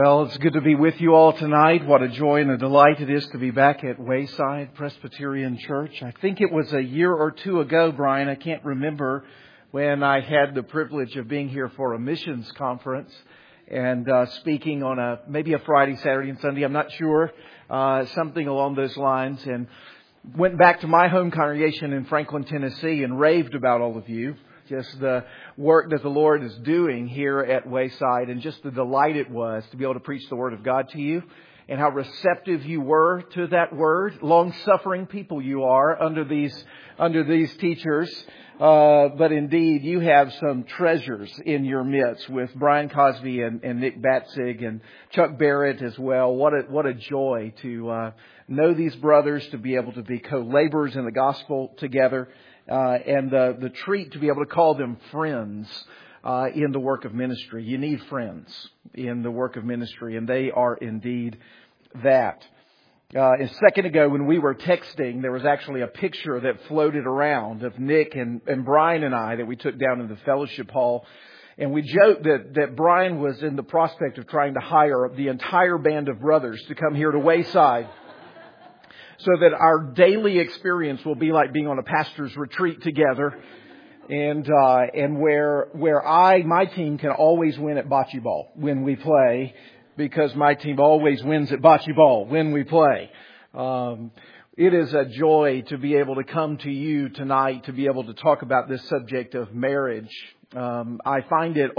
Well, it's good to be with you all tonight. What a joy and a delight it is to be back at Wayside Presbyterian Church. I think it was a year or two ago, Brian, I can't remember, when I had the privilege of being here for a missions conference and speaking on maybe a Friday, Saturday, and Sunday, I'm not sure, something along those lines, and went back to my home congregation in Franklin, Tennessee, and raved about all of you. Just the work that the Lord is doing here at Wayside, and just the delight it was to be able to preach the Word of God to you, and how receptive you were to that Word. Long-suffering people you are under these teachers. But indeed, you have some treasures in your midst with Brian Cosby and Nick Batzig and Chuck Barrett as well. What a joy to know these brothers, to be able to be co-laborers in the gospel together. And the treat to be able to call them friends in the work of ministry. You need friends in the work of ministry, and they are indeed that. A second ago when we were texting, there was actually a picture that floated around of Nick and Brian and I that we took down in the fellowship hall. And we joked that Brian was in the prospect of trying to hire the entire band of brothers to come here to Wayside, so that our daily experience will be like being on a pastor's retreat together, and where my team can always win at bocce ball when we play, because my team always wins at bocce ball when we play. It is a joy to be able to come to you tonight to be able to talk about this subject of marriage. I find it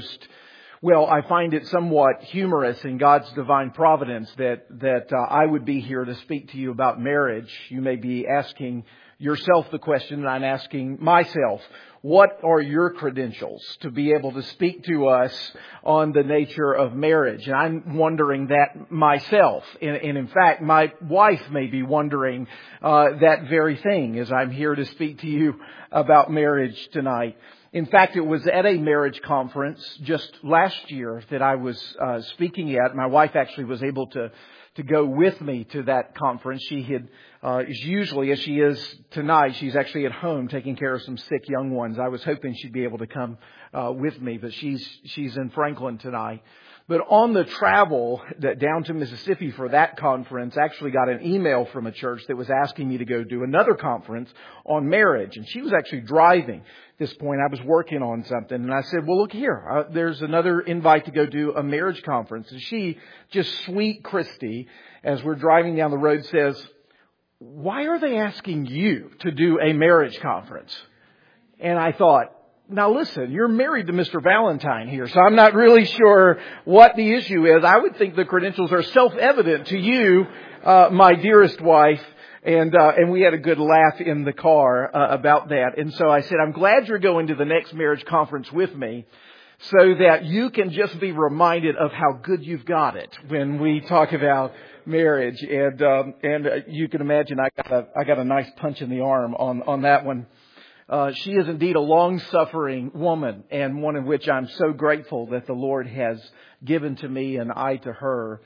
somewhat humorous in God's divine providence that I would be here to speak to you about marriage. You may be asking yourself the question, and I'm asking myself, what are your credentials to be able to speak to us on the nature of marriage? And I'm wondering that myself. And in fact, my wife may be wondering that very thing as I'm here to speak to you about marriage tonight. In fact, it was at a marriage conference just last year that I was speaking at. My wife actually was able to go with me to that conference. She had usually, as she is tonight, she's actually at home taking care of some sick young ones. I was hoping she'd be able to come with me, but she's in Franklin tonight. But on the travel down to Mississippi for that conference, I actually got an email from a church that was asking me to go do another conference on marriage. And she was actually driving at this point. I was working on something. And I said, well, look here. There's another invite to go do a marriage conference. And she, just sweet Christy, as we're driving down the road, says, why are they asking you to do a marriage conference? And I thought, now listen, you're married to Mr. Valentine here, so I'm not really sure what the issue is. I would think the credentials are self-evident to you, my dearest wife, and we had a good laugh in the car about that. And so I said, I'm glad you're going to the next marriage conference with me, so that you can just be reminded of how good you've got it when we talk about marriage. And you can imagine I got a nice punch in the arm on that one. She is indeed a long-suffering woman, and one in which I'm so grateful that the Lord has given to me and I to her.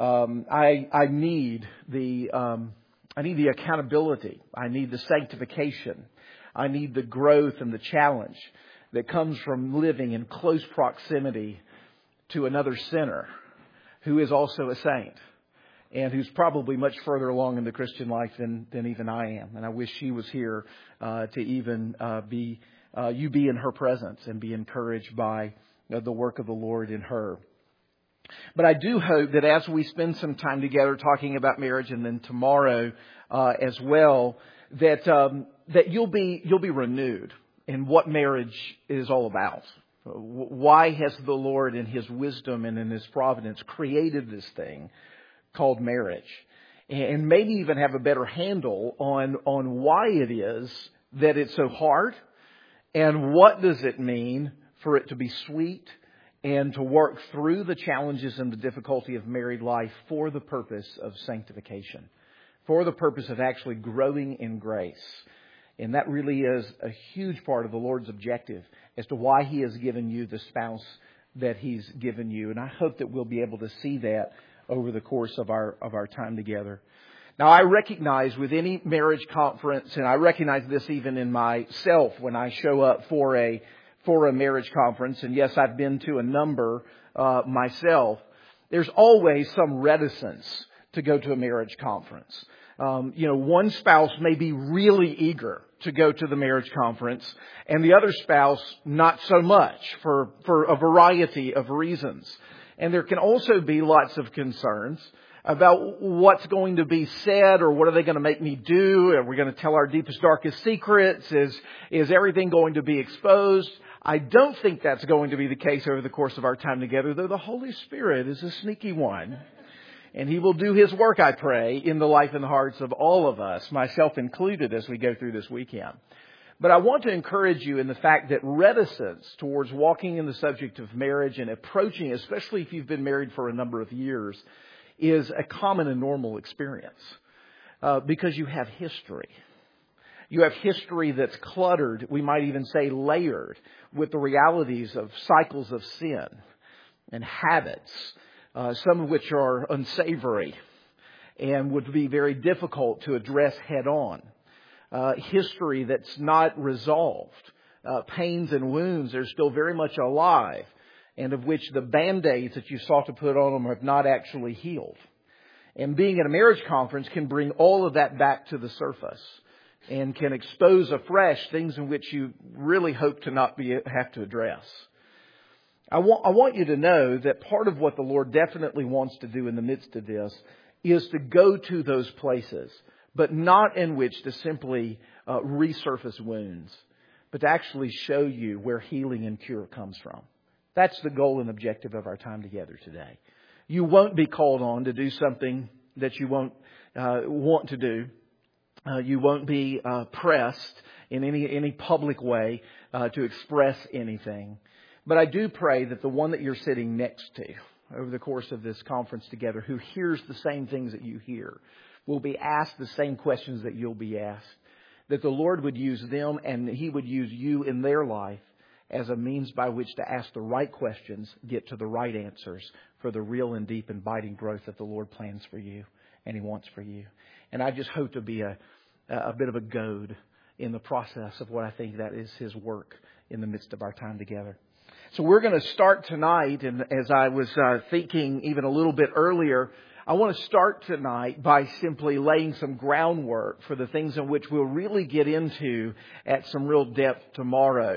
I need the accountability. I need the sanctification. I need the growth and the challenge that comes from living in close proximity to another sinner who is also a saint, and who's probably much further along in the Christian life than even I am. And I wish she was here to even be in her presence and be encouraged by the work of the Lord in her. But I do hope that as we spend some time together talking about marriage, and then tomorrow as well, that you'll be renewed in what marriage is all about. Why has the Lord in His wisdom and in His providence created this thing called marriage, and maybe even have a better handle on why it is that it's so hard, and what does it mean for it to be sweet, and to work through the challenges and the difficulty of married life for the purpose of sanctification, for the purpose of actually growing in grace. And that really is a huge part of the Lord's objective as to why He has given you the spouse that He's given you. And I hope that we'll be able to see that over the course of our time together. Now, I recognize with any marriage conference, and I recognize this even in myself when I show up for a marriage conference, and yes, I've been to a number myself, there's always some reticence to go to a marriage conference. One spouse may be really eager to go to the marriage conference, and the other spouse not so much for a variety of reasons. And there can also be lots of concerns about what's going to be said, or what are they going to make me do? Are we going to tell our deepest, darkest secrets? Is everything going to be exposed? I don't think that's going to be the case over the course of our time together, though the Holy Spirit is a sneaky one. And He will do His work, I pray, in the life and the hearts of all of us, myself included, as we go through this weekend. But I want to encourage you in the fact that reticence towards walking in the subject of marriage and approaching, especially if you've been married for a number of years, is a common and normal experience. Because you have history. You have history that's cluttered, we might even say layered, with the realities of cycles of sin and habits, some of which are unsavory and would be very difficult to address head on. History that's not resolved. Pains and wounds are still very much alive, and of which the Band-Aids that you sought to put on them have not actually healed. And being at a marriage conference can bring all of that back to the surface and can expose afresh things in which you really hope to not have to address. I want you to know that part of what the Lord definitely wants to do in the midst of this is to go to those places, but not in which to simply resurface wounds, but to actually show you where healing and cure comes from. That's the goal and objective of our time together today. You won't be called on to do something that you won't want to do. You won't be pressed in any public way to express anything. But I do pray that the one that you're sitting next to over the course of this conference together, who hears the same things that you hear, will be asked the same questions that you'll be asked. That the Lord would use them and He would use you in their life as a means by which to ask the right questions, get to the right answers for the real and deep and biting growth that the Lord plans for you and He wants for you. And I just hope to be a bit of a goad in the process of what I think that is His work in the midst of our time together. So we're going to start tonight, and as I was thinking even a little bit earlier, I want to start tonight by simply laying some groundwork for the things in which we'll really get into at some real depth tomorrow.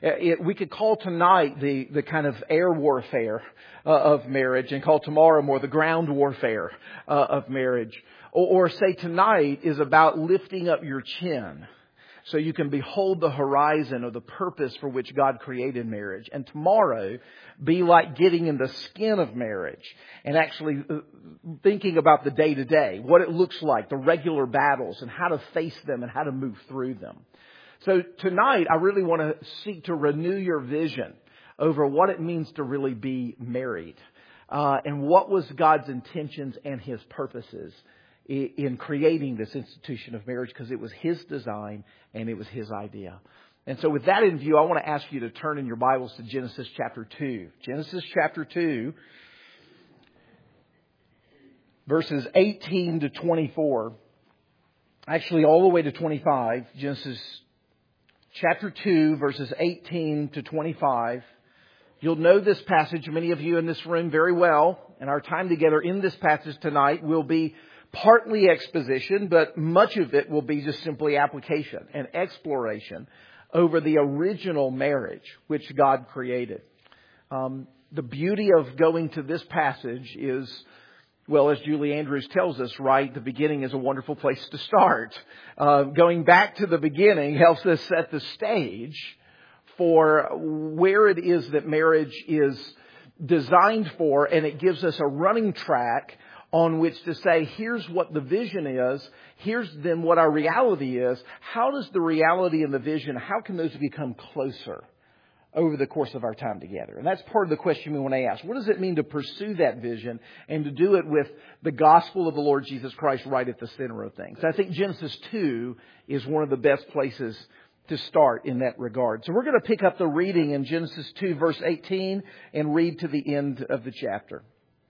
We could call tonight the kind of air warfare of marriage, and call tomorrow more the ground warfare of marriage. Or say tonight is about lifting up your chin so you can behold the horizon of the purpose for which God created marriage. And tomorrow be like getting in the skin of marriage and actually thinking about the day-to-day, what it looks like, the regular battles, and how to face them and how to move through them. So tonight I really want to seek to renew your vision over what it means to really be married. And what was God's intentions and His purposes in creating this institution of marriage, because it was His design and it was His idea. And so with that in view, I want to ask you to turn in your Bibles to Genesis chapter 2. Genesis chapter 2, verses 18 to 24. Actually, all the way to 25. Genesis chapter 2, verses 18 to 25. You'll know this passage, many of you in this room, very well. And our time together in this passage tonight will be partly exposition, but much of it will be just simply application and exploration over the original marriage which God created. The beauty of going to this passage is, well, as Julie Andrews tells us, right, the beginning is a wonderful place to start. Going back to the beginning helps us set the stage for where it is that marriage is designed for, and it gives us a running track on which to say, here's what the vision is, here's then what our reality is. How does the reality and the vision, how can those become closer over the course of our time together? And that's part of the question we want to ask. What does it mean to pursue that vision and to do it with the gospel of the Lord Jesus Christ right at the center of things? I think Genesis 2 is one of the best places to start in that regard. So we're going to pick up the reading in Genesis 2 verse 18 and read to the end of the chapter.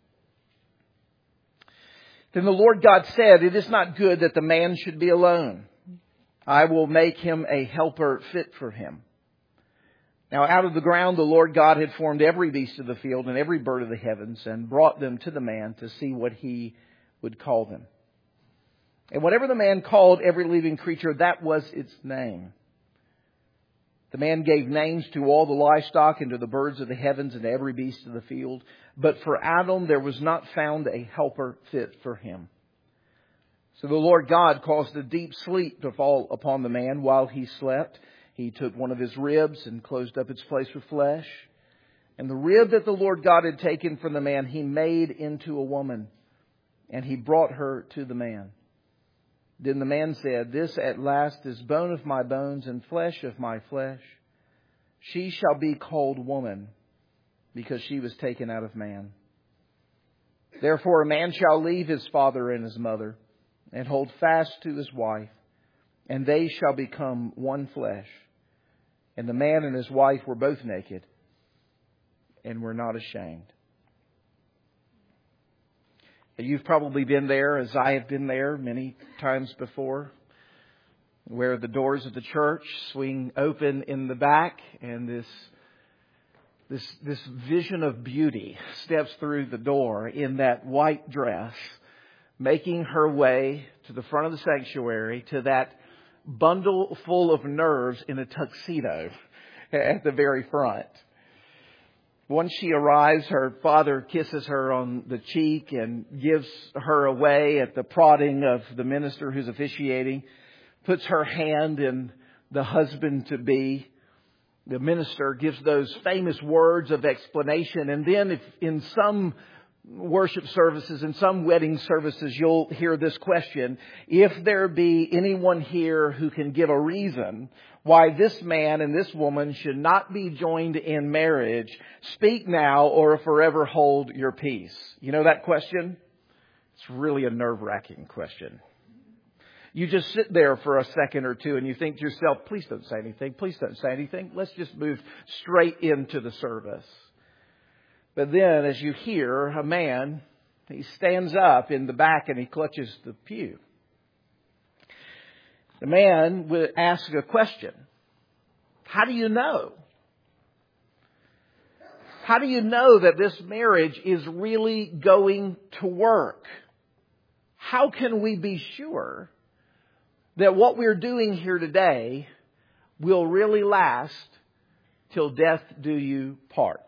Then the Lord God said, "It is not good that the man should be alone. I will make him a helper fit for him." Now out of the ground the Lord God had formed every beast of the field and every bird of the heavens, and brought them to the man to see what he would call them. And whatever the man called every living creature, that was its name. The man gave names to all the livestock and to the birds of the heavens and to every beast of the field. But for Adam there was not found a helper fit for him. So the Lord God caused a deep sleep to fall upon the man while he slept. He took one of his ribs and closed up its place with flesh. And the rib that the Lord God had taken from the man, He made into a woman. And He brought her to the man. Then the man said, "This at last is bone of my bones and flesh of my flesh. She shall be called woman, because she was taken out of man. Therefore a man shall leave his father and his mother, and hold fast to his wife, and they shall become one flesh. And the man and his wife were both naked, and were not ashamed." You've probably been there, as I have been there many times before, where the doors of the church swing open in the back, and this vision of beauty steps through the door in that white dress, making her way to the front of the sanctuary, to that bundle full of nerves in a tuxedo at the very front. Once she arrives, her father kisses her on the cheek and gives her away at the prodding of the minister who's officiating, puts her hand in the husband-to-be. The minister gives those famous words of explanation. And then if in some worship services, in some wedding services, you'll hear this question: if there be anyone here who can give a reason why this man and this woman should not be joined in marriage, speak now or forever hold your peace. You know that question? It's really a nerve-wracking question. You just sit there for a second or two and you think to yourself, please don't say anything. Please don't say anything. Let's just move straight into the service. But then as you hear a man, he stands up in the back and he clutches the pew. The man would ask a question. How do you know? How do you know that this marriage is really going to work? How can we be sure that what we're doing here today will really last till death do you part?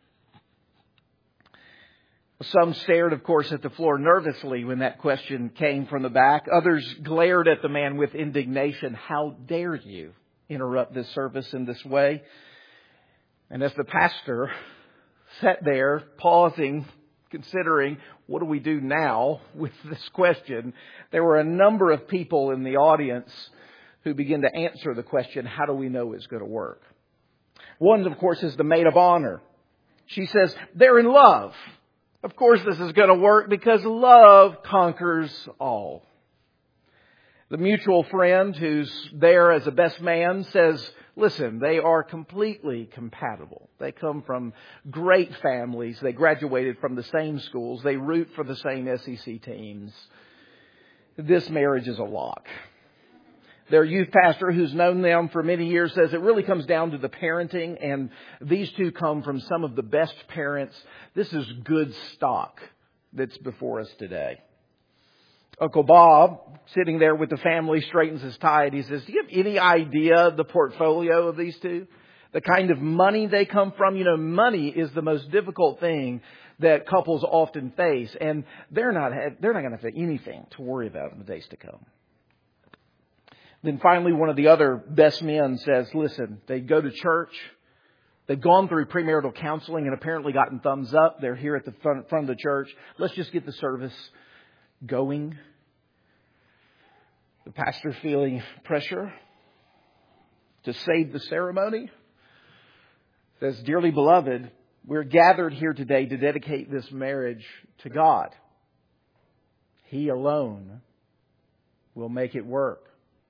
Some stared, of course, at the floor nervously when that question came from the back. Others glared at the man with indignation. How dare you interrupt this service in this way? And as the pastor sat there, pausing, considering, what do we do now with this question, there were a number of people in the audience who began to answer the question, how do we know it's going to work? One, of course, is the maid of honor. She says, they're in love. Of course this is going to work because love conquers all. The mutual friend who's there as a best man says, listen, they are completely compatible. They come from great families. They graduated from the same schools. They root for the same SEC teams. This marriage is a lock. Their youth pastor, who's known them for many years, says it really comes down to the parenting, and these two come from some of the best parents. This is good stock that's before us today. Uncle Bob, sitting there with the family, straightens his tie and he says, do you have any idea the portfolio of these two? The kind of money they come from? You know, money is the most difficult thing that couples often face, and they're not going to have anything to worry about in the days to come. Then finally, one of the other best men says, listen, they go to church. They've gone through premarital counseling and apparently gotten thumbs up. They're here at the front of the church. Let's just get the service going. The pastor, feeling pressure to save the ceremony, says, dearly beloved, we're gathered here today to dedicate this marriage to God. He alone will make it work.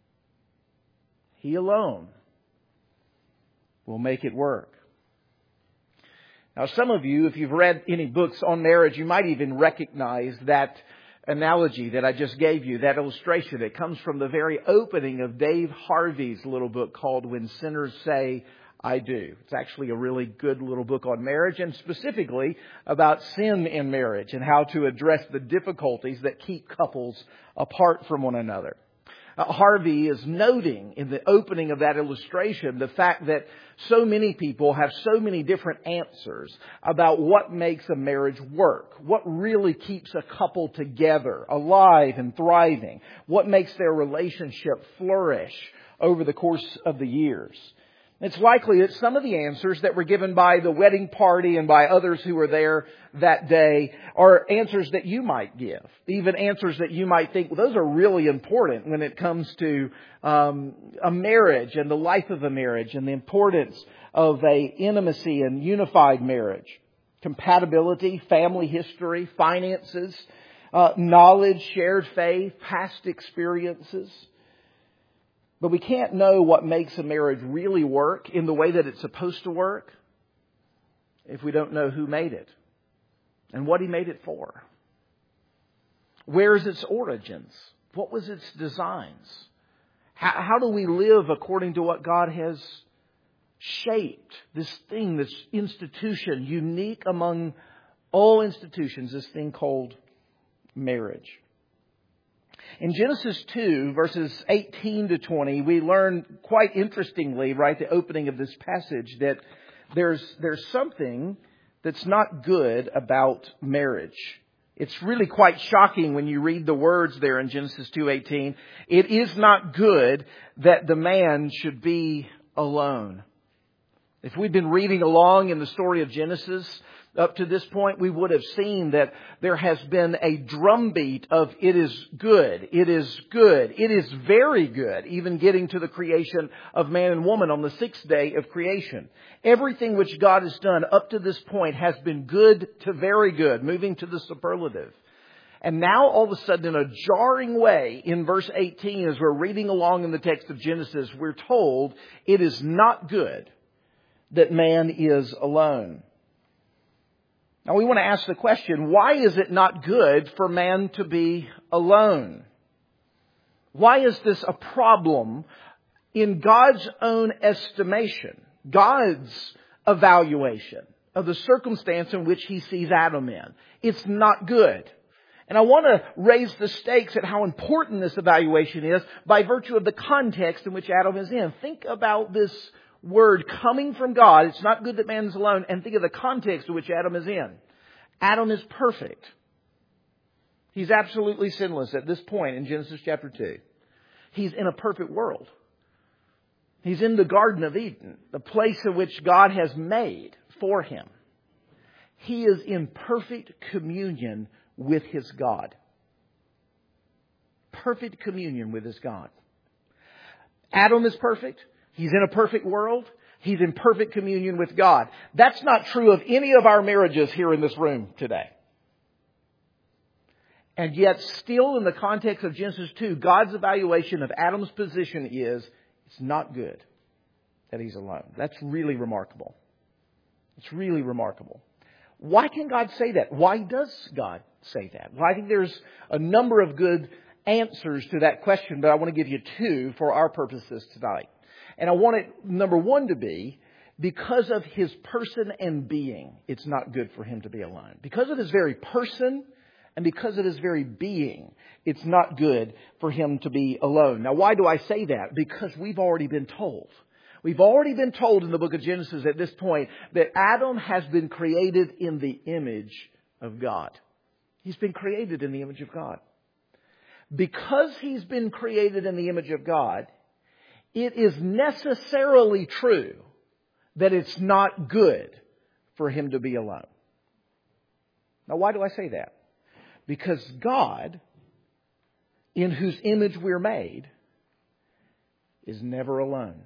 He alone will make it work. Now, some of you, if you've read any books on marriage, you might even recognize that analogy that I just gave you, that illustration. It comes from the very opening of Dave Harvey's little book called When Sinners Say, I Do. It's actually a really good little book on marriage, and specifically about sin in marriage and how to address the difficulties that keep couples apart from one another. Harvey is noting in the opening of that illustration the fact that so many people have so many different answers about what makes a marriage work, what really keeps a couple together, alive and thriving, what makes their relationship flourish over the course of the years. It's likely that some of the answers that were given by the wedding party and by others who were there that day are answers that you might give. Even answers that you might think, well, those are really important when it comes to a marriage and the life of a marriage and the importance of a intimacy and unified marriage. Compatibility, family history, finances, knowledge, shared faith, past experiences. But we can't know what makes a marriage really work in the way that it's supposed to work if we don't know who made it and what He made it for. Where's its origins? What was its designs? How do we live according to what God has shaped? This thing, this institution, unique among all institutions, this thing called marriage. In Genesis 2, verses 18 to 20, we learn quite interestingly, right, the opening of this passage, that there's something that's not good about marriage. It's really quite shocking when you read the words there in Genesis 2:18. It is not good that the man should be alone. If we'd been reading along in the story of Genesis up to this point, we would have seen that there has been a drumbeat of it is good, it is good, it is very good, even getting to the creation of man and woman on the sixth day of creation. Everything which God has done up to this point has been good to very good, moving to the superlative. And now all of a sudden, in a jarring way, in verse 18, as we're reading along in the text of Genesis, we're told it is not good that man is alone. Now we want to ask the question, why is it not good for man to be alone? Why is this a problem in God's own estimation, God's evaluation of the circumstance in which He sees Adam in? It's not good. And I want to raise the stakes at how important this evaluation is by virtue of the context in which Adam is in. Think about this word coming from God. It's not good that man is alone. And think of the context in which Adam is in. Adam is perfect. He's absolutely sinless at this point in Genesis chapter 2. He's in a perfect world. He's in the Garden of Eden, the place in which God has made for him. He is in perfect communion with his God. Perfect communion with his God. Adam is perfect. He's in a perfect world. He's in perfect communion with God. That's not true of any of our marriages here in this room today. And yet still in the context of Genesis 2, God's evaluation of Adam's position is it's not good that he's alone. That's really remarkable. It's really remarkable. Why can God say that? Why does God say that? Well, I think there's a number of good answers to that question, but I want to give you two for our purposes tonight. And I want it, number one, to be because of his person and being, it's not good for him to be alone. Because of his very person and because of his very being, it's not good for him to be alone. Now, why do I say that? Because we've already been told. We've already been told in the book of Genesis at this point that Adam has been created in the image of God. He's been created in the image of God. Because he's been created in the image of God, it is necessarily true that it's not good for him to be alone. Now, why do I say that? Because God, in whose image we're made, is never alone.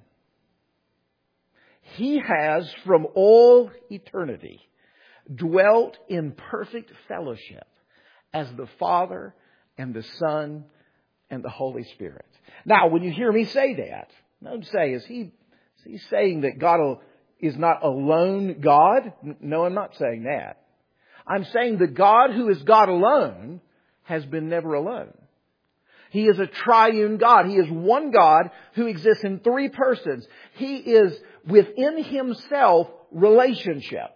He has, from all eternity, dwelt in perfect fellowship as the Father and the Son and the Holy Spirit. Now, when you hear me say that, don't say, is he saying that God is not alone God? No, I'm not saying that. I'm saying the God who is God alone has been never alone. He is a triune God. He is one God who exists in three persons. He is within himself relationship.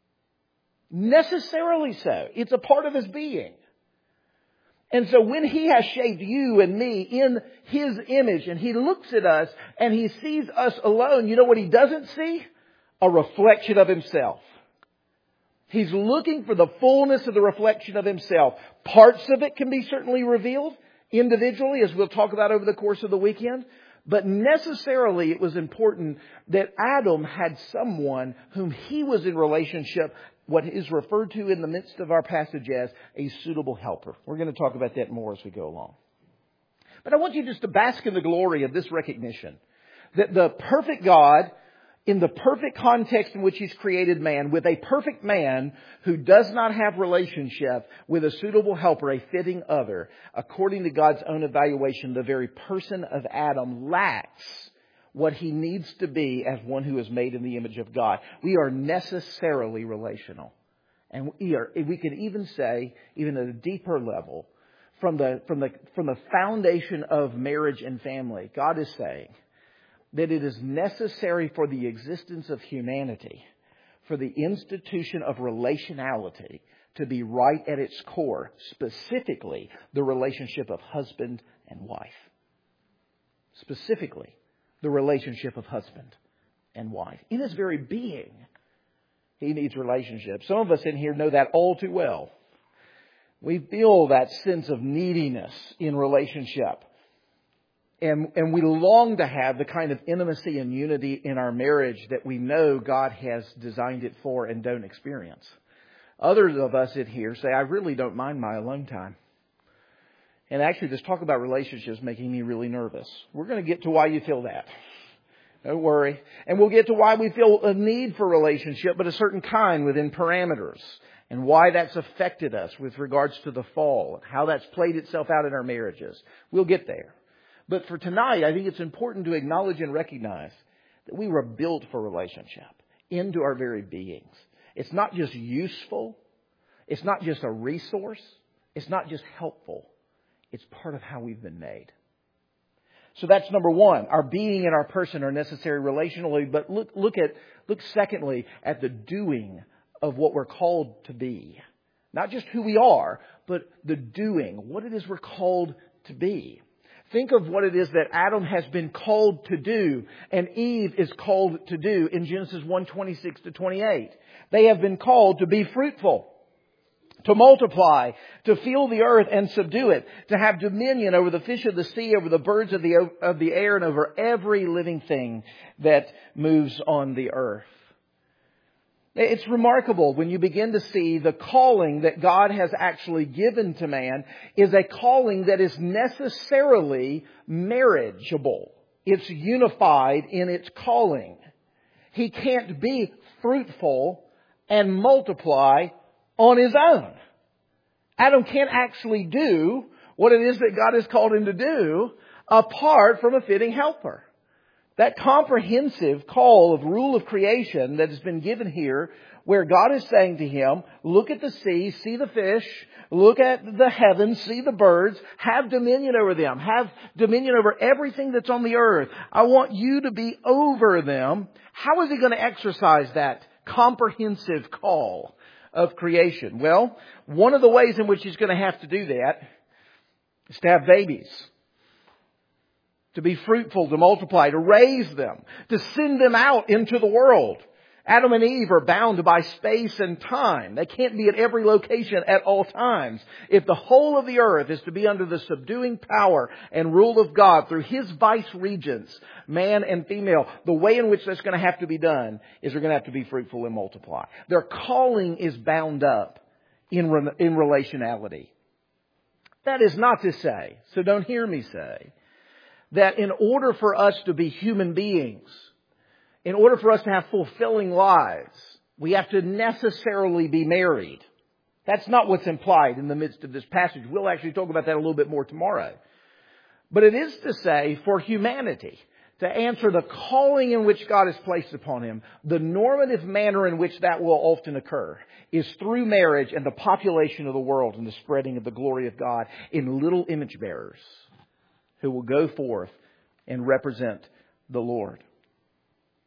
Necessarily so. It's a part of his being. And so when he has shaped you and me in his image and he looks at us and he sees us alone, you know what he doesn't see? A reflection of himself. He's looking for the fullness of the reflection of himself. Parts of it can be certainly revealed individually, as we'll talk about over the course of the weekend. But necessarily it was important that Adam had someone whom he was in relationship, what is referred to in the midst of our passage as a suitable helper. We're going to talk about that more as we go along. But I want you just to bask in the glory of this recognition that the perfect God, in the perfect context in which He's created man, with a perfect man who does not have relationship with a suitable helper, a fitting other, according to God's own evaluation, the very person of Adam lacks what he needs to be as one who is made in the image of God. We are necessarily relational. And we can even say, even at a deeper level, from the foundation of marriage and family, God is saying that it is necessary for the existence of humanity, for the institution of relationality to be right at its core, specifically the relationship of husband and wife. Specifically, the relationship of husband and wife. In his very being, he needs relationship. Some of us in here know that all too well. We feel that sense of neediness in relationship. And we long to have the kind of intimacy and unity in our marriage that we know God has designed it for and don't experience. Others of us in here say, I really don't mind my alone time. And actually, this talk about relationships making me really nervous. We're going to get to why you feel that. Don't worry. And we'll get to why we feel a need for relationship, but a certain kind within parameters. And why that's affected us with regards to the fall. And how that's played itself out in our marriages. We'll get there. But for tonight, I think it's important to acknowledge and recognize that we were built for relationship into our very beings. It's not just useful. It's not just a resource. It's not just helpful. It's part of how we've been made. So that's number one. Our being and our person are necessary relationally. But look secondly at the doing of what we're called to be. Not just who we are, but the doing. What it is we're called to be. Think of what it is that Adam has been called to do and Eve is called to do in Genesis 1:26-28. They have been called to be fruitful, to multiply, to fill the earth and subdue it, to have dominion over the fish of the sea, over the birds of the air, and over every living thing that moves on the earth. It's remarkable when you begin to see the calling that God has actually given to man is a calling that is necessarily marriageable. It's unified in its calling. He can't be fruitful and multiply on his own. Adam can't actually do what it is that God has called him to do apart from a fitting helper. That comprehensive call of rule of creation that has been given here, where God is saying to him, look at the sea, see the fish, look at the heavens, see the birds, have dominion over them, have dominion over everything that's on the earth. I want you to be over them. How is he going to exercise that comprehensive call of creation? Well, one of the ways in which he's going to have to do that is to have babies. To be fruitful, to multiply, to raise them, to send them out into the world. Adam and Eve are bound by space and time. They can't be at every location at all times. If the whole of the earth is to be under the subduing power and rule of God through His vice regents, man and female, the way in which that's going to have to be done is they're going to have to be fruitful and multiply. Their calling is bound up in relationality. That is not to say, so don't hear me say, that in order for us to be human beings, in order for us to have fulfilling lives, we have to necessarily be married. That's not what's implied in the midst of this passage. We'll actually talk about that a little bit more tomorrow. But it is to say, for humanity, to answer the calling in which God has placed upon him, the normative manner in which that will often occur is through marriage and the population of the world and the spreading of the glory of God in little image bearers who will go forth and represent the Lord.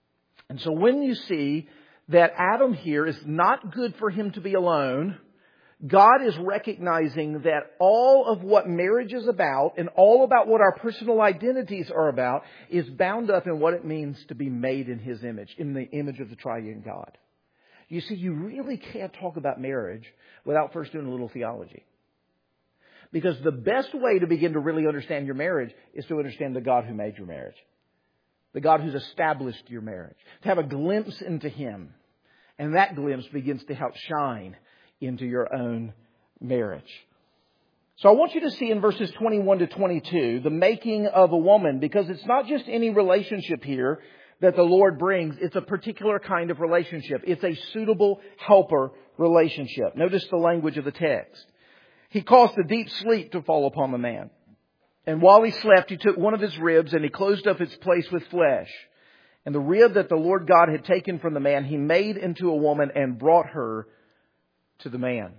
And so when you see that Adam here is not good for him to be alone, God is recognizing that all of what marriage is about and all about what our personal identities are about is bound up in what it means to be made in His image, in the image of the triune God. You see, you really can't talk about marriage without first doing a little theology. Because the best way to begin to really understand your marriage is to understand the God who made your marriage. The God who's established your marriage. To have a glimpse into Him. And that glimpse begins to help shine into your own marriage. So I want you to see in verses 21 to 22 the making of a woman, because it's not just any relationship here that the Lord brings. It's a particular kind of relationship. It's a suitable helper relationship. Notice the language of the text. He caused a deep sleep to fall upon the man. And while he slept, He took one of his ribs and He closed up its place with flesh. And the rib that the Lord God had taken from the man, He made into a woman and brought her to the man.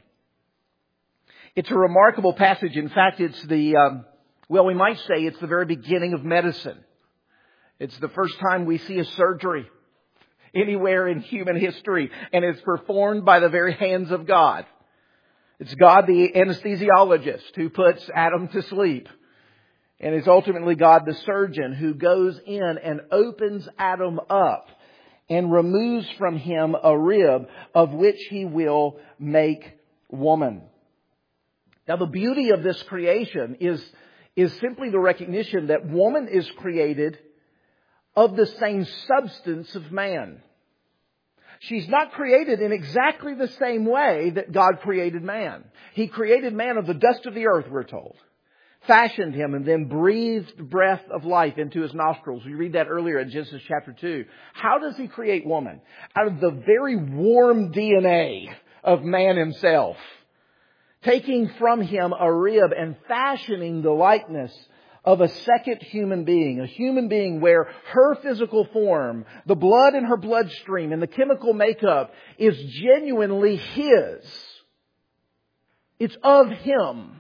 It's a remarkable passage. In fact, it's we might say it's the very beginning of medicine. It's the first time we see a surgery anywhere in human history, and it's performed by the very hands of God. It's God, the anesthesiologist, who puts Adam to sleep. And it's ultimately God, the surgeon, who goes in and opens Adam up and removes from him a rib of which He will make woman. Now, the beauty of this creation is simply the recognition that woman is created of the same substance of man. She's not created in exactly the same way that God created man. He created man of the dust of the earth, we're told. Fashioned him and then breathed breath of life into his nostrils. We read that earlier in Genesis chapter 2. How does He create woman? Out of the very warm DNA of man himself. Taking from him a rib and fashioning the likeness of a second human being. A human being where her physical form, the blood in her bloodstream and the chemical makeup is genuinely His. It's of Him.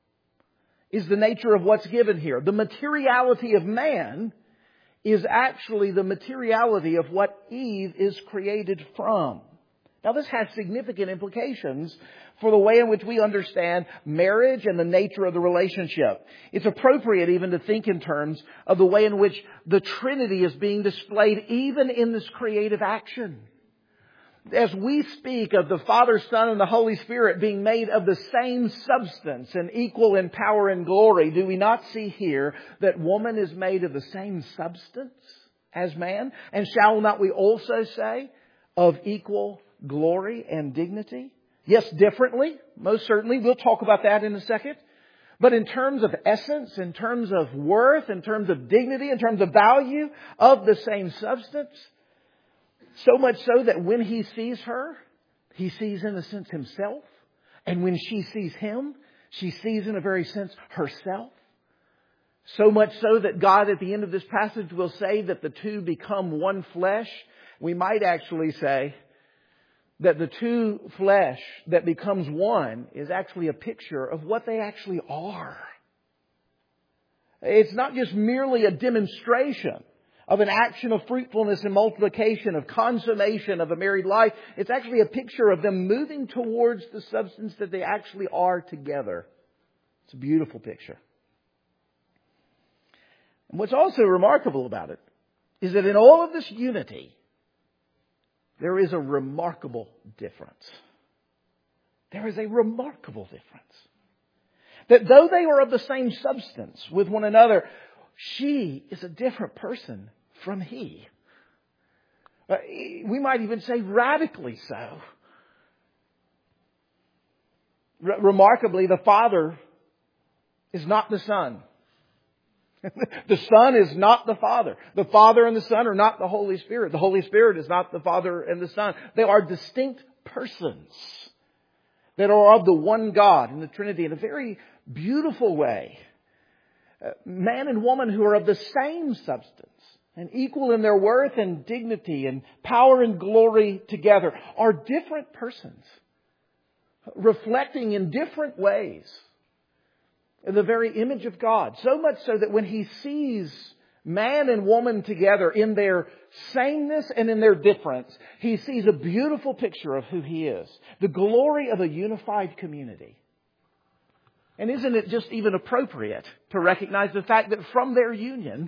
Is the nature of what's given here. The materiality of man is actually the materiality of what Eve is created from. Now, this has significant implications for the way in which we understand marriage and the nature of the relationship. It's appropriate even to think in terms of the way in which the Trinity is being displayed even in this creative action. As we speak of the Father, Son, and the Holy Spirit being made of the same substance and equal in power and glory, do we not see here that woman is made of the same substance as man? And shall not we also say of equal glory and dignity? Yes, differently, most certainly. We'll talk about that in a second. But in terms of essence, in terms of worth, in terms of dignity, in terms of value of the same substance, so much so that when He sees her, He sees in a sense Himself. And when she sees Him, she sees in a very sense herself. So much so that God at the end of this passage will say that the two become one flesh. We might actually say that the two flesh that becomes one is actually a picture of what they actually are. It's not just merely a demonstration of an action of fruitfulness and multiplication, of consummation of a married life. It's actually a picture of them moving towards the substance that they actually are together. It's a beautiful picture. And what's also remarkable about it is that in all of this unity, there is a remarkable difference. There is a remarkable difference. That though they are of the same substance with one another, she is a different person from he. We might even say radically so. Remarkably, the Father is not the Son. The Son is not the Father. The Father and the Son are not the Holy Spirit. The Holy Spirit is not the Father and the Son. They are distinct persons that are of the one God in the Trinity in a very beautiful way. Man and woman who are of the same substance and equal in their worth and dignity and power and glory together are different persons, reflecting in different ways the very image of God. So much so that when He sees man and woman together in their sameness and in their difference, He sees a beautiful picture of who He is. The glory of a unified community. And isn't it just even appropriate to recognize the fact that from their union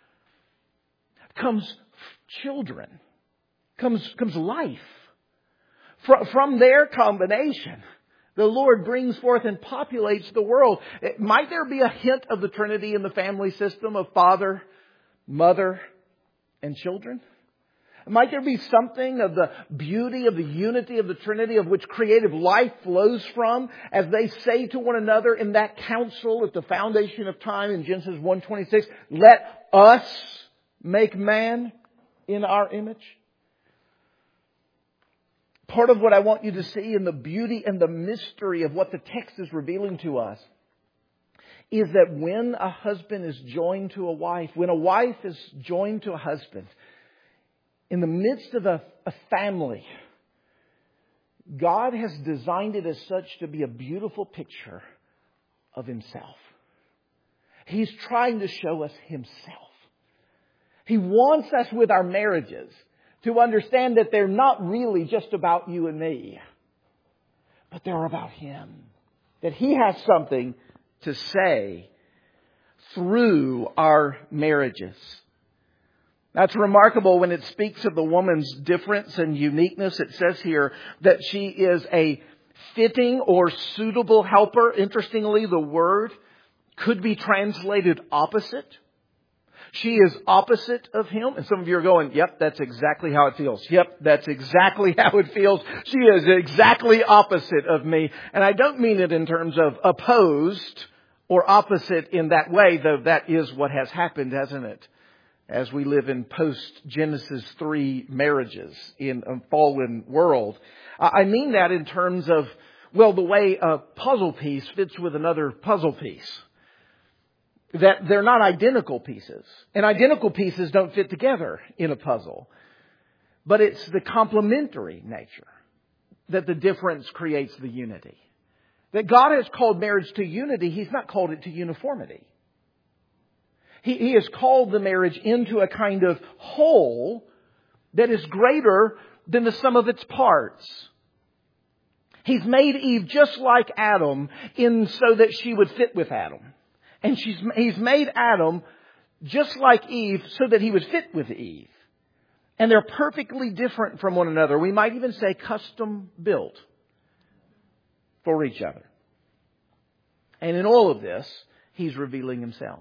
comes children, comes life. From their combination, the Lord brings forth and populates the world. Might there be a hint of the Trinity in the family system of Father, Mother, and children? Might there be something of the beauty of the unity of the Trinity of which creative life flows from as they say to one another in that council at the foundation of time in Genesis 1:26, let us make man in our image? Part of what I want you to see in the beauty and the mystery of what the text is revealing to us is that when a husband is joined to a wife, when a wife is joined to a husband, in the midst of a family, God has designed it as such to be a beautiful picture of Himself. He's trying to show us Himself. He wants us with our marriages to understand that they're not really just about you and me, but they're about Him. That He has something to say through our marriages. That's remarkable when it speaks of the woman's difference and uniqueness. It says here that she is a fitting or suitable helper. Interestingly, the word could be translated opposite. She is opposite of him. And some of you are going, yep, that's exactly how it feels. Yep, that's exactly how it feels. She is exactly opposite of me. And I don't mean it in terms of opposed or opposite in that way, though that is what has happened, hasn't it? As we live in post-Genesis 3 marriages in a fallen world. I mean that in terms of, well, the way a puzzle piece fits with another puzzle piece. That they're not identical pieces. And identical pieces don't fit together in a puzzle. But it's the complementary nature that the difference creates the unity. That God has called marriage to unity. He's not called it to uniformity. He has called the marriage into a kind of whole that is greater than the sum of its parts. He's made Eve just like Adam so that she would fit with Adam. And He's made Adam just like Eve so that he would fit with Eve. And they're perfectly different from one another. We might even say custom built for each other. And in all of this, He's revealing Himself.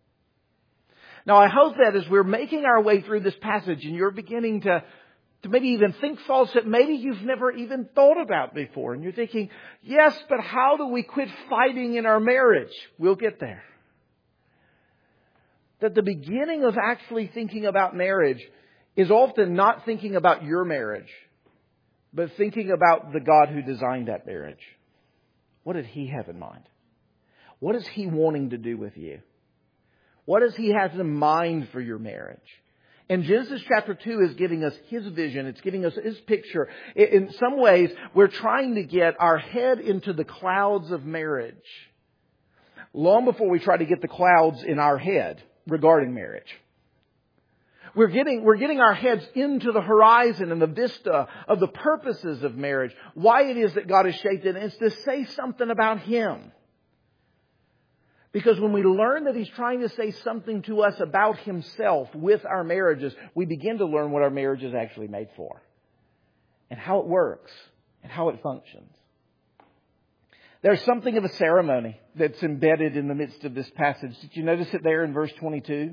Now, I hope that as we're making our way through this passage and you're beginning to maybe even think thoughts that maybe you've never even thought about before. And you're thinking, yes, but how do we quit fighting in our marriage? We'll get there. That the beginning of actually thinking about marriage is often not thinking about your marriage, but thinking about the God who designed that marriage. What did He have in mind? What is He wanting to do with you? What does He have in mind for your marriage? And Genesis chapter 2 is giving us His vision. It's giving us His picture. In some ways, we're trying to get our head into the clouds of marriage long before we try to get the clouds in our head regarding marriage. We're getting our heads into the horizon and the vista of the purposes of marriage. Why it is that God has shaped it. And it's to say something about Him. Because when we learn that He's trying to say something to us about Himself with our marriages, we begin to learn what our marriage is actually made for. And how it works. And how it functions. There's something of a ceremony that's embedded in the midst of this passage. Did you notice it there in verse 22?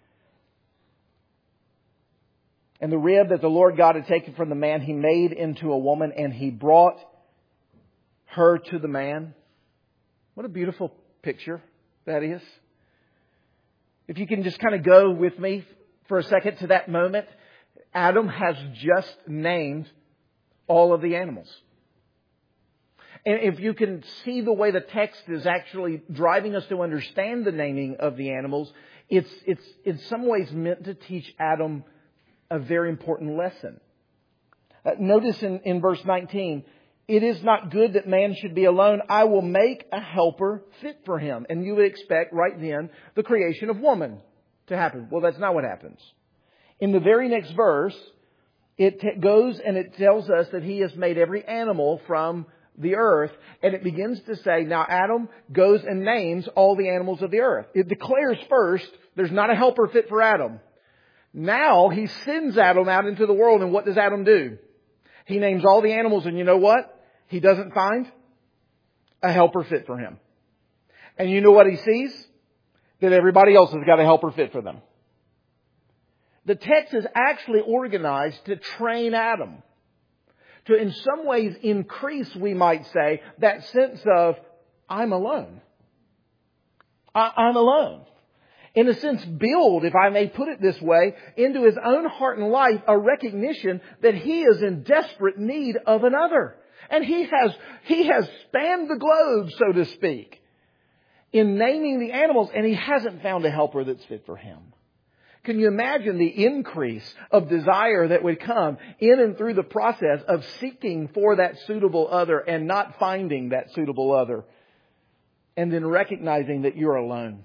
And the rib that the Lord God had taken from the man, He made into a woman, and He brought her to the man. What a beautiful picture that is. If you can just kind of go with me for a second to that moment. Adam has just named all of the animals. And if you can see the way the text is actually driving us to understand the naming of the animals, it's in some ways meant to teach Adam a very important lesson. Notice in verse 19, it is not good that man should be alone. I will make a helper fit for him. And you would expect right then the creation of woman to happen. Well, that's not what happens. In the very next verse, it goes and it tells us that He has made every animal from the earth. And it begins to say, now Adam goes and names all the animals of the earth. It declares first, there's not a helper fit for Adam. Now He sends Adam out into the world, and what does Adam do? He names all the animals, and you know what? He doesn't find a helper fit for him. And you know what he sees? That everybody else has got a helper fit for them. The text is actually organized to train Adam. To in some ways increase, we might say, that sense of, I'm alone. I'm alone. In a sense, build, if I may put it this way, into his own heart and life a recognition that he is in desperate need of another. And he has spanned the globe, so to speak, in naming the animals, and he hasn't found a helper that's fit for him. Can you imagine the increase of desire that would come in and through the process of seeking for that suitable other and not finding that suitable other, and then recognizing that you're alone?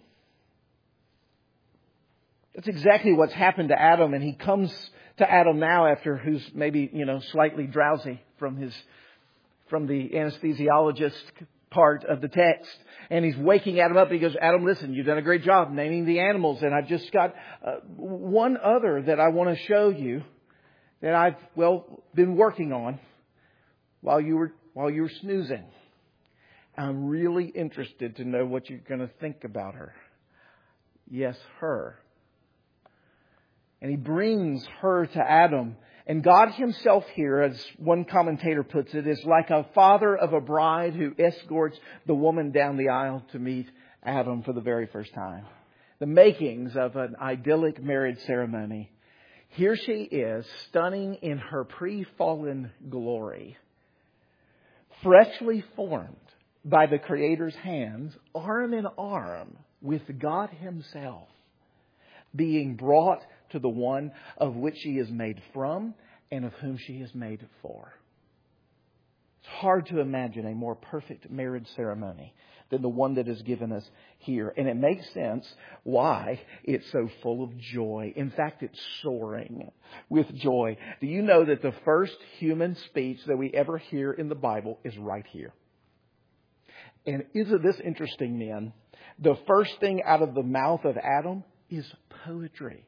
That's exactly what's happened to Adam, and he comes to Adam now after who's maybe, slightly drowsy from the anesthesiologist part of the text. And he's waking Adam up. He goes, Adam, listen, you've done a great job naming the animals, and I've just got one other that I want to show you that I've, been working on while you were snoozing. I'm really interested to know what you're going to think about her. Yes, her. And he brings her to Adam. And God Himself here, as one commentator puts it, is like a father of a bride who escorts the woman down the aisle to meet Adam for the very first time. The makings of an idyllic marriage ceremony. Here she is, stunning in her pre-fallen glory, freshly formed by the Creator's hands, arm in arm with God Himself, being brought to the one of which she is made from and of whom she is made for. It's hard to imagine a more perfect marriage ceremony than the one that is given us here. And it makes sense why it's so full of joy. In fact, it's soaring with joy. Do you know that the first human speech that we ever hear in the Bible is right here? And isn't this interesting, men? The first thing out of the mouth of Adam is poetry.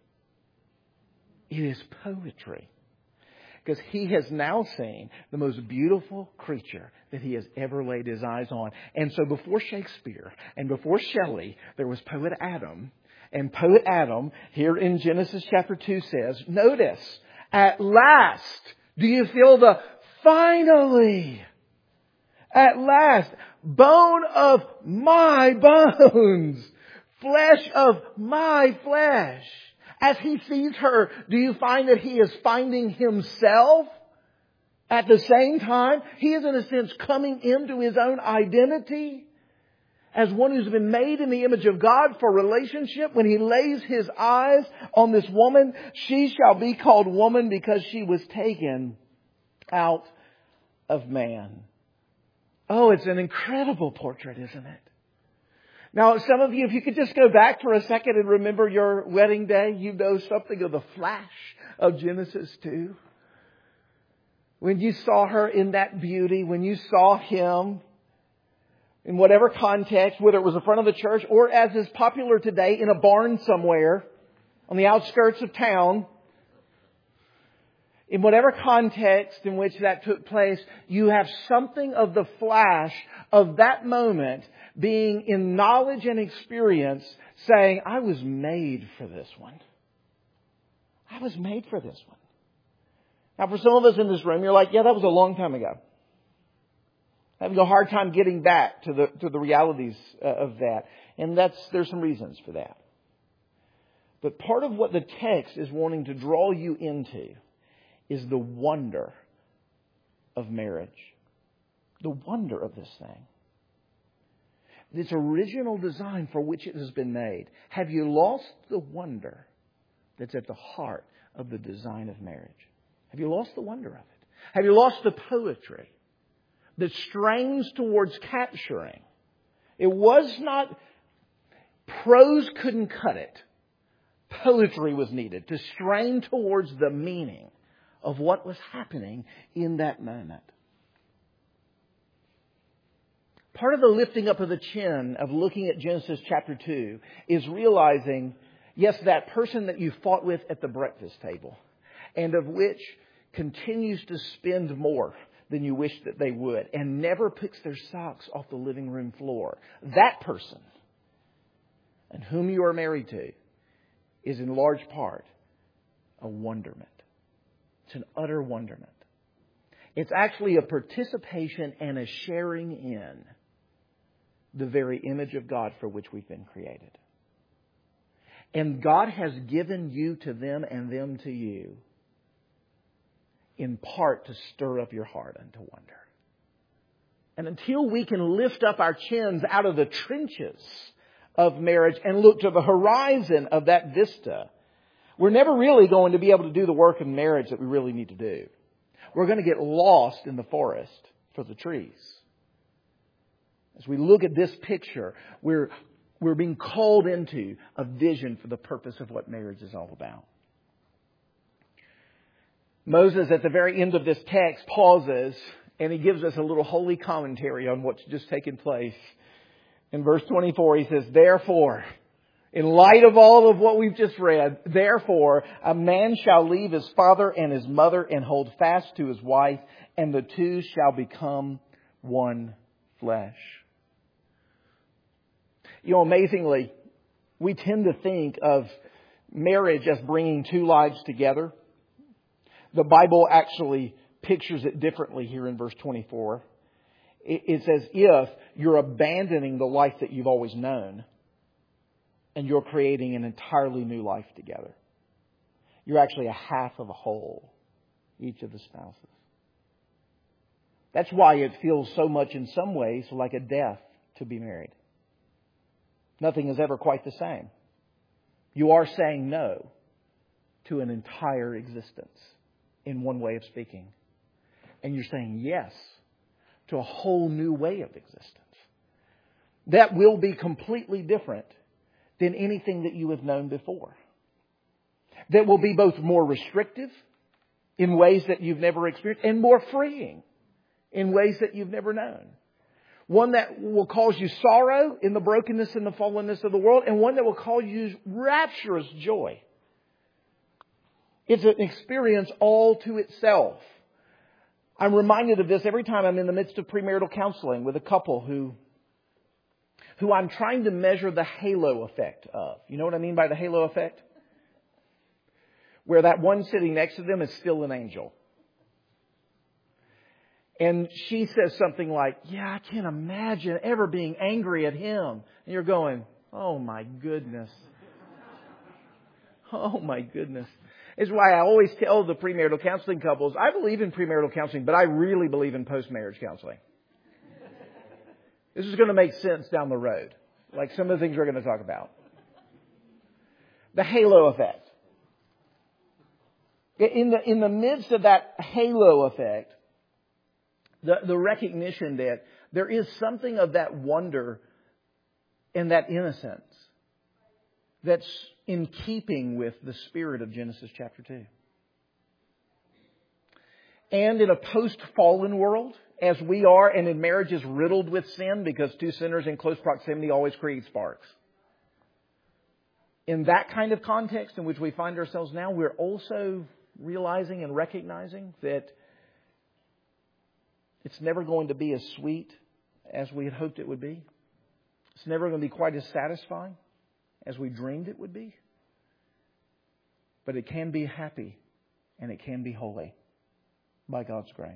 It is poetry. Because he has now seen the most beautiful creature that he has ever laid his eyes on. And so before Shakespeare and before Shelley, there was poet Adam. And poet Adam, here in Genesis chapter 2 says, notice, at last, do you feel the finally? At last, bone of my bones, flesh of my flesh. As he sees her, do you find that he is finding himself at the same time? He is, in a sense, coming into his own identity as one who's been made in the image of God for relationship. When he lays his eyes on this woman, she shall be called woman because she was taken out of man. Oh, it's an incredible portrait, isn't it? Now, some of you, if you could just go back for a second and remember your wedding day, you know something of the flash of Genesis 2. When you saw her in that beauty, when you saw him in whatever context, whether it was in front of the church or, as is popular today, in a barn somewhere on the outskirts of town, in whatever context in which that took place, you have something of the flash of that moment being in knowledge and experience, saying, I was made for this one. I was made for this one. Now, for some of us in this room, you're like, yeah, that was a long time ago. Having a hard time getting back to the realities of that. And there's some reasons for that. But part of what the text is wanting to draw you into is the wonder of marriage. The wonder of this thing. Its original design for which it has been made. Have you lost the wonder that's at the heart of the design of marriage? Have you lost the wonder of it? Have you lost the poetry that strains towards capturing? It was not, prose couldn't cut it. poetry was needed to strain towards the meaning of what was happening in that moment. Part of the lifting up of the chin of looking at Genesis chapter 2 is realizing, yes, that person that you fought with at the breakfast table and of which continues to spend more than you wish that they would and never picks their socks off the living room floor, that person and whom you are married to is in large part a wonderment. It's an utter wonderment. It's actually a participation and a sharing in the very image of God for which we've been created. And God has given you to them and them to you in part to stir up your heart unto wonder. And until we can lift up our chins out of the trenches of marriage and look to the horizon of that vista, we're never really going to be able to do the work of marriage that we really need to do. We're going to get lost in the forest for the trees. As we look at this picture, we're being called into a vision for the purpose of what marriage is all about. Moses, at the very end of this text, pauses and he gives us a little holy commentary on what's just taken place. In verse 24, he says, therefore, in light of all of what we've just read, therefore, a man shall leave his father and his mother and hold fast to his wife, and the two shall become one flesh. You know, amazingly, we tend to think of marriage as bringing two lives together. The Bible actually pictures it differently here in verse 24. It's as if you're abandoning the life that you've always known and you're creating an entirely new life together. You're actually a half of a whole, each of the spouses. That's why it feels so much in some ways like a death to be married. Nothing is ever quite the same. You are saying no to an entire existence in one way of speaking. And you're saying yes to a whole new way of existence. That will be completely different than anything that you have known before. That will be both more restrictive in ways that you've never experienced and more freeing in ways that you've never known. One that will cause you sorrow in the brokenness and the fallenness of the world, and one that will cause you rapturous joy. It's an experience all to itself. I'm reminded of this every time I'm in the midst of premarital counseling with a couple who I'm trying to measure the halo effect of. You know what I mean by the halo effect? Where that one sitting next to them is still an angel. And she says something like, yeah, I can't imagine ever being angry at him. And you're going, oh my goodness. Oh my goodness. It's why I always tell the premarital counseling couples, I believe in premarital counseling, but I really believe in post-marriage counseling. This is going to make sense down the road, like some of the things we're going to talk about. The halo effect. In the midst of that halo effect, the recognition that there is something of that wonder and that innocence that's in keeping with the spirit of Genesis chapter 2. And in a post-fallen world, as we are, and in marriages riddled with sin, because two sinners in close proximity always create sparks. In that kind of context in which we find ourselves now, we're also realizing and recognizing that it's never going to be as sweet as we had hoped it would be. It's never going to be quite as satisfying as we dreamed it would be. But it can be happy and it can be holy by God's grace.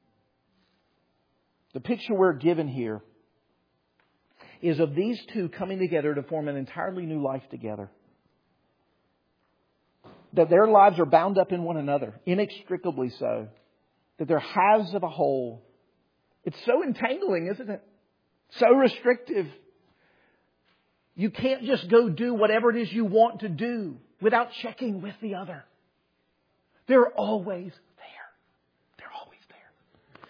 The picture we're given here is of these two coming together to form an entirely new life together. That their lives are bound up in one another, inextricably so. That they're halves of a whole. It's so entangling, isn't it? So restrictive. You can't just go do whatever it is you want to do without checking with the other. They're always there. They're always there.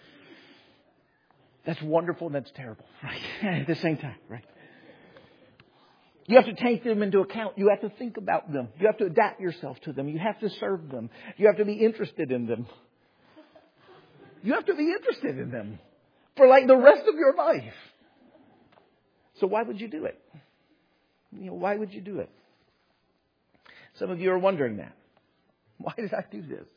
That's wonderful and that's terrible, right? At the same time, right? You have to take them into account. You have to think about them. You have to adapt yourself to them. You have to serve them. You have to be interested in them. You have to be interested in them for like the rest of your life. So why would you do it? Why would you do it? Some of you are wondering that. Why did I do this?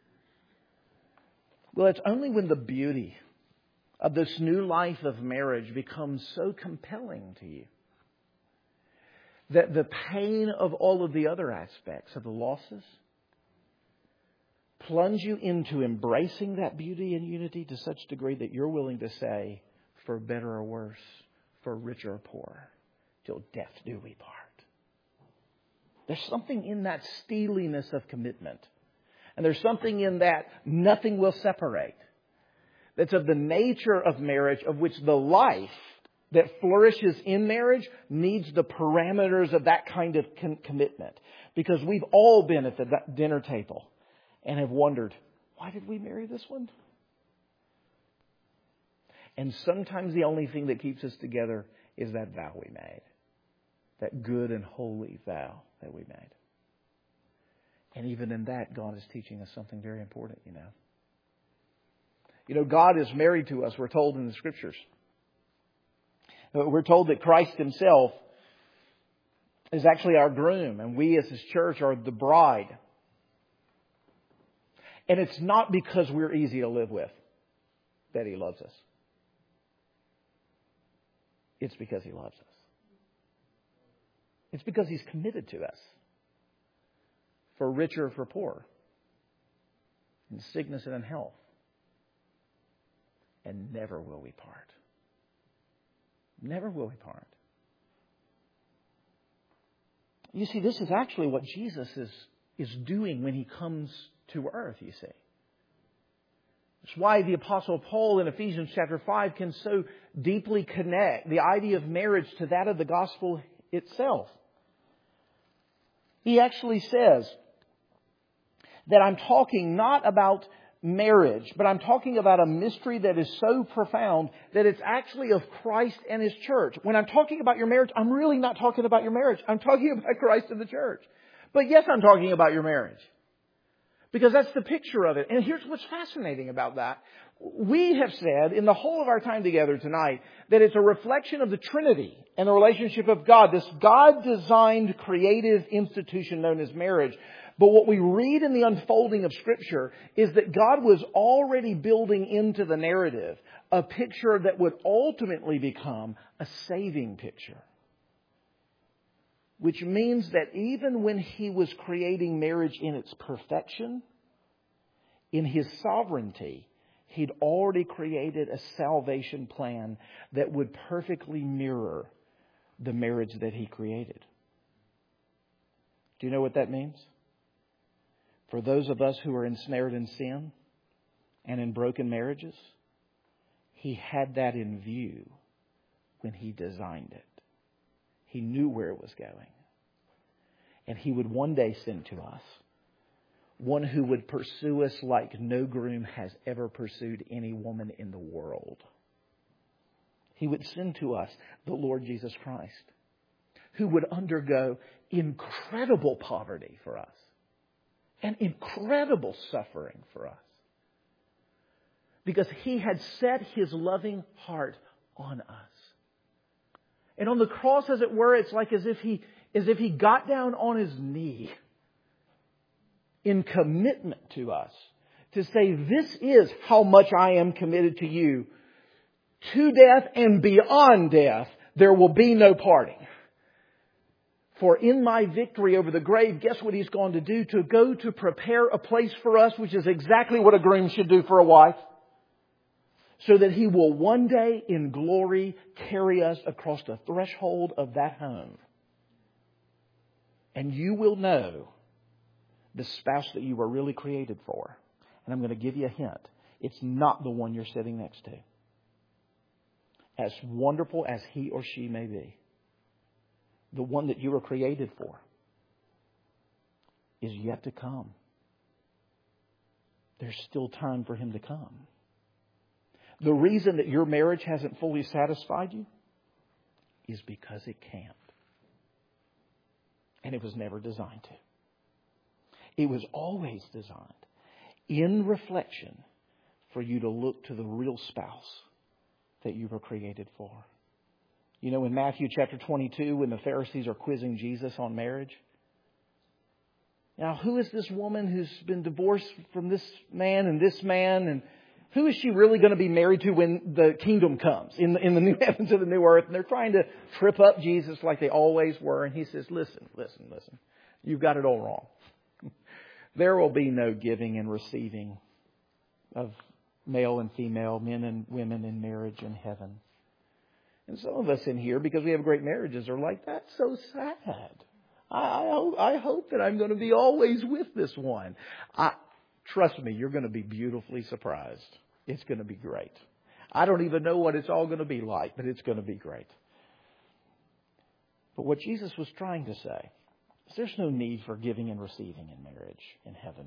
Well, it's only when the beauty of this new life of marriage becomes so compelling to you that the pain of all of the other aspects of the losses plunge you into embracing that beauty and unity to such degree that you're willing to say, for better or worse, for richer or poor, till death do we part. There's something in that steeliness of commitment. And there's something in that nothing will separate. That's of the nature of marriage, of which the life that flourishes in marriage needs the parameters of that kind of commitment. Because we've all been at the dinner table and have wondered, why did we marry this one? And sometimes the only thing that keeps us together is that vow we made. That good and holy vow that we made. And even in that, God is teaching us something very important, God is married to us, we're told in the Scriptures. We're told that Christ Himself is actually our groom, and we as His church are the bride. And it's not because we're easy to live with that He loves us. It's because He loves us. It's because He's committed to us. For richer or for poor. In sickness and in health. And never will we part. Never will we part. You see, this is actually what Jesus is doing when He comes to earth, you see. That's why the Apostle Paul in Ephesians chapter 5 can so deeply connect the idea of marriage to that of the gospel itself. He actually says that I'm talking not about marriage, but I'm talking about a mystery that is so profound that it's actually of Christ and His church. When I'm talking about your marriage, I'm really not talking about your marriage. I'm talking about Christ and the church. But yes, I'm talking about your marriage. Because that's the picture of it. And here's what's fascinating about that. We have said in the whole of our time together tonight that it's a reflection of the Trinity and the relationship of God, this God-designed creative institution known as marriage. But what we read in the unfolding of Scripture is that God was already building into the narrative a picture that would ultimately become a saving picture. Which means that even when He was creating marriage in its perfection, in His sovereignty, He'd already created a salvation plan that would perfectly mirror the marriage that He created. Do you know what that means? For those of us who are ensnared in sin and in broken marriages, He had that in view when He designed it. He knew where it was going. And He would one day send to us one who would pursue us like no groom has ever pursued any woman in the world. He would send to us the Lord Jesus Christ, who would undergo incredible poverty for us and incredible suffering for us. Because He had set His loving heart on us. And on the cross, as it were, it's like as if He got down on His knee in commitment to us to say, this is how much I am committed to you. To death and beyond death, there will be no parting. For in my victory over the grave, guess what He's gone to do? To go to prepare a place for us, which is exactly what a groom should do for a wife. So that He will one day in glory carry us across the threshold of that home. And you will know the spouse that you were really created for. And I'm going to give you a hint. It's not the one you're sitting next to. As wonderful as he or she may be, the one that you were created for is yet to come. There's still time for Him to come. The reason that your marriage hasn't fully satisfied you is because it can't. And it was never designed to. It was always designed in reflection for you to look to the real spouse that you were created for. You know, in Matthew chapter 22, when the Pharisees are quizzing Jesus on marriage, now who is this woman who's been divorced from this man, and who is she really going to be married to when the kingdom comes in the new heavens and the new earth? And they're trying to trip up Jesus like they always were. And He says, listen. You've got it all wrong. There will be no giving and receiving of male and female, men and women in marriage in heaven. And some of us in here, because we have great marriages, are like, that's so sad. I hope that I'm going to be always with this one. Trust me, you're going to be beautifully surprised. It's going to be great. I don't even know what it's all going to be like, but it's going to be great. But what Jesus was trying to say is there's no need for giving and receiving in marriage in heaven.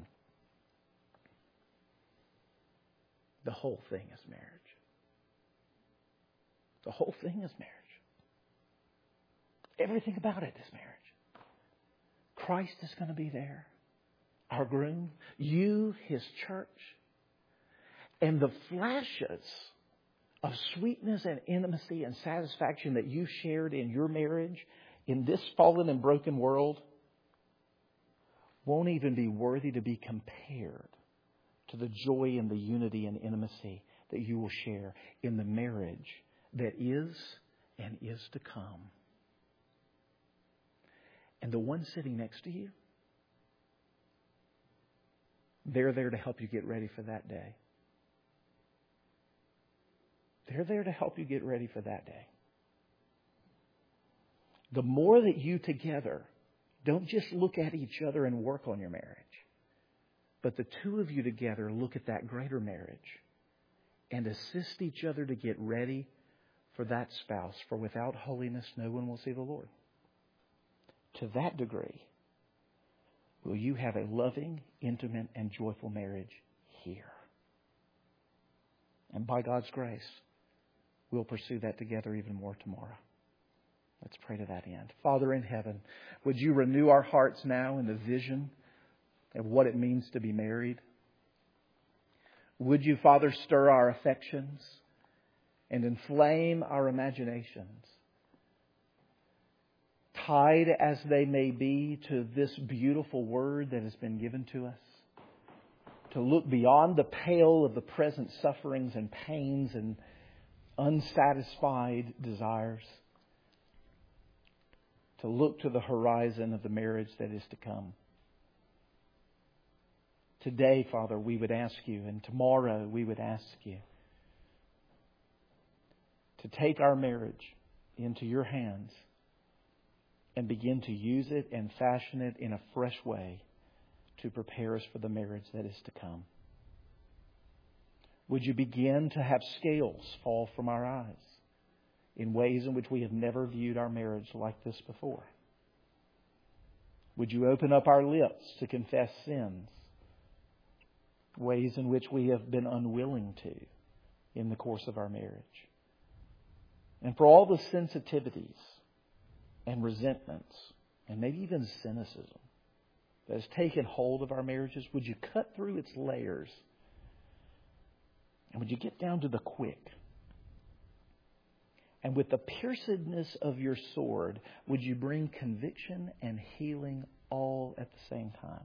The whole thing is marriage. The whole thing is marriage. Everything about it is marriage. Christ is going to be there. Our groom. You, His church. And the flashes of sweetness and intimacy and satisfaction that you shared in your marriage in this fallen and broken world won't even be worthy to be compared to the joy and the unity and intimacy that you will share in the marriage that is and is to come. And the one sitting next to you, they're there to help you get ready for that day. They're there to help you get ready for that day. The more that you together don't just look at each other and work on your marriage, but the two of you together look at that greater marriage and assist each other to get ready for that spouse. For without holiness, no one will see the Lord. To that degree, will you have a loving, intimate, and joyful marriage here. And by God's grace, we'll pursue that together even more tomorrow. Let's pray to that end. Father in heaven, would you renew our hearts now in the vision of what it means to be married? Would you, Father, stir our affections and inflame our imaginations, tied as they may be to this beautiful word that has been given to us, to look beyond the pale of the present sufferings and pains and unsatisfied desires, to look to the horizon of the marriage that is to come. Today, Father, we would ask you, and tomorrow we would ask you, to take our marriage into your hands and begin to use it and fashion it in a fresh way to prepare us for the marriage that is to come. Would you begin to have scales fall from our eyes in ways in which we have never viewed our marriage like this before? Would you open up our lips to confess sins, ways in which we have been unwilling to in the course of our marriage? And for all the sensitivities and resentments and maybe even cynicism that has taken hold of our marriages, would you cut through its layers? And would you get down to the quick? And with the piercedness of your sword, would you bring conviction and healing all at the same time?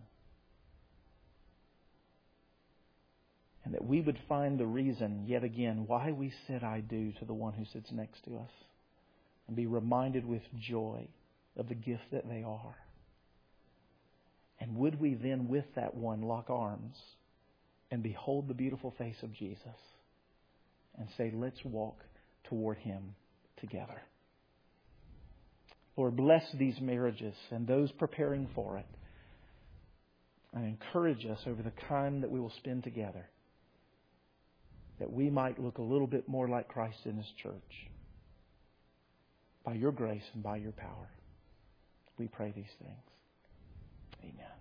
And that we would find the reason, yet again, why we said I do to the one who sits next to us. And be reminded with joy of the gift that they are. And would we then with that one lock arms and behold the beautiful face of Jesus and say, let's walk toward Him together. Lord, bless these marriages and those preparing for it. And encourage us over the time that we will spend together, that we might look a little bit more like Christ in His church. By your grace and by your power, we pray these things. Amen.